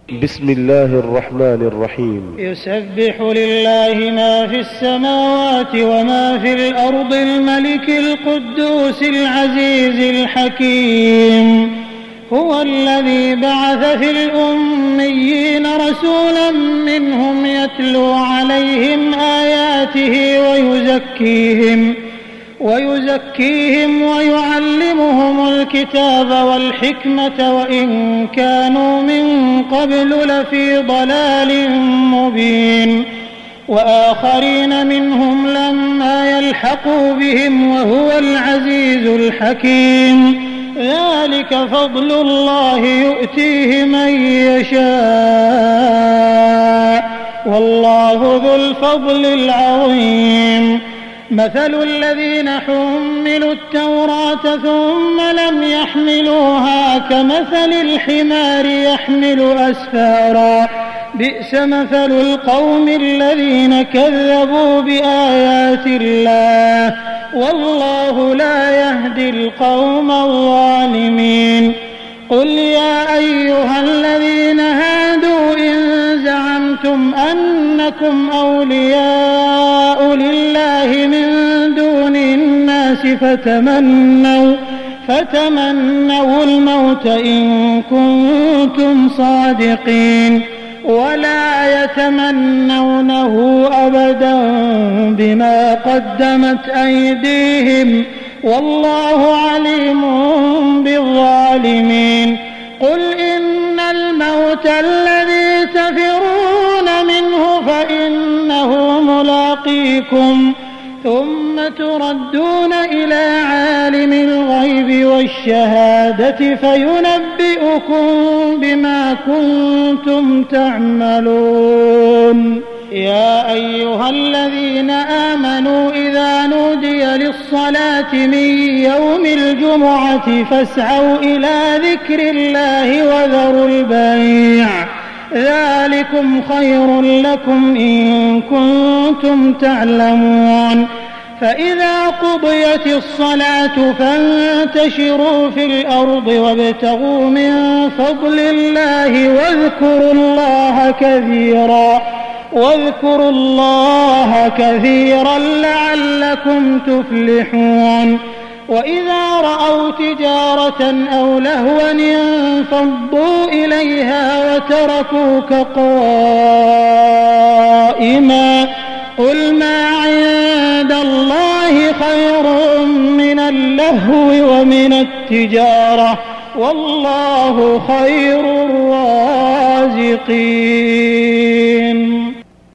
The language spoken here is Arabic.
بسم الله الرحمن الرحيم. يسبح لله ما في السماوات وما في الأرض الملك القدوس العزيز الحكيم. هو الذي بعث في الأميين رسولا منهم يتلو عليهم آياته ويزكيهم ويعلمهم الكتاب والحكمة وإن كانوا من قبل لفي ضلال مبين. وآخرين منهم لما يلحقوا بهم وهو العزيز الحكيم. ذلك فضل الله يؤتيه من يشاء والله ذو الفضل العظيم. مثل الذين حملوا التوراة ثم لم يحملوها كمثل الحمار يحمل أسفارا بئس مثل القوم الذين كذبوا بآيات الله والله لا يهدي القوم الظالمين. قل يا أيها الذين هادوا إن زعمتم أنكم أولياء لله من دون الناس فتمنوا الموت إن كنتم صادقين ولا يتمنونه أبدا بما قدمت أيديهم والله عليم بالظالمين. قل إن الموت الذي تفرون منه فإنه ملاقيكم ثم تردون إلى عالم الغيب والشهادة فينبئكم بما كنتم تعملون. يا أيها الذين آمنوا إذا نودي للصلاة من يوم الجمعة فاسعوا إلى ذكر الله وذروا البيع ذلكم خير لكم إن كنتم تعلمون. فإذا قضيت الصلاة فانتشروا في الأرض وابتغوا من فضل الله واذكروا الله كثيرا لعلكم تفلحون. وإذا رأوا تجارة أو لهوا انفضوا إليها وتركوك قائما قل ما عند الله خير من اللهو ومن التجارة والله خير الرازقين.